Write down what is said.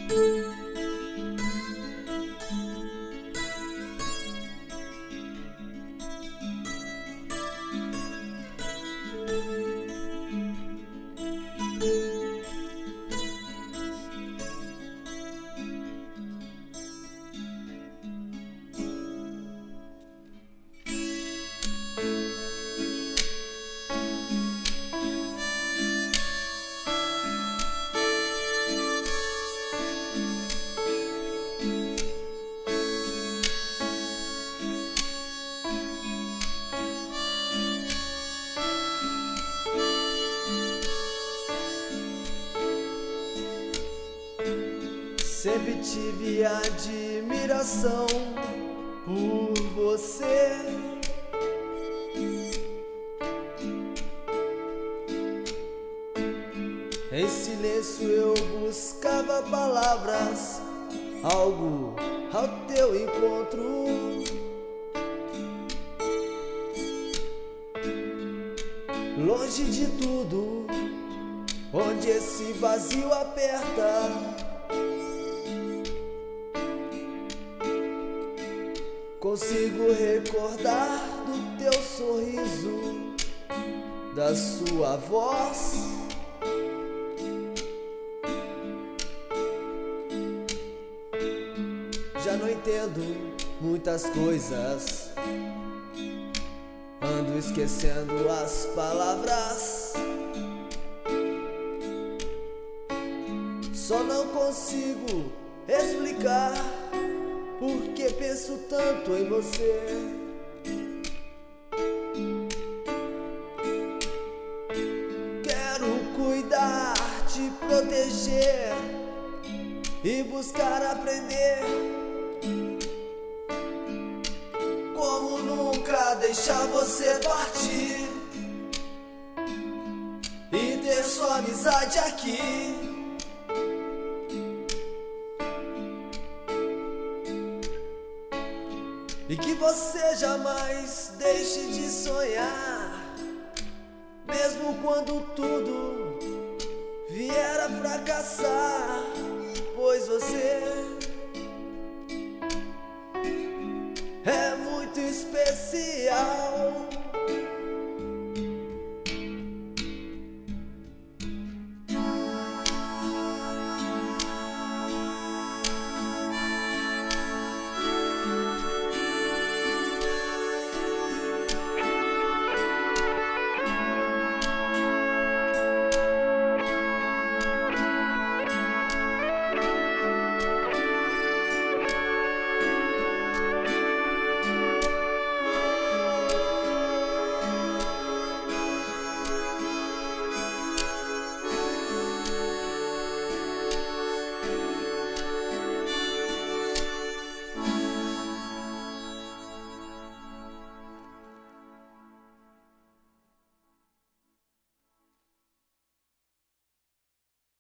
Sempre tive admiração por você. Em silêncio eu buscava palavras, algo ao teu encontro. Longe de tudo, onde esse vazio aperta, consigo recordar do teu sorriso, da sua voz. Já não entendo muitas coisas, ando esquecendo as palavras. Só não consigo explicar por que penso tanto em você. Quero cuidar, te proteger e buscar aprender como nunca deixar você partir e ter sua amizade aqui. E que você jamais deixe de sonhar, mesmo quando tudo vier a fracassar, pois você é muito especial.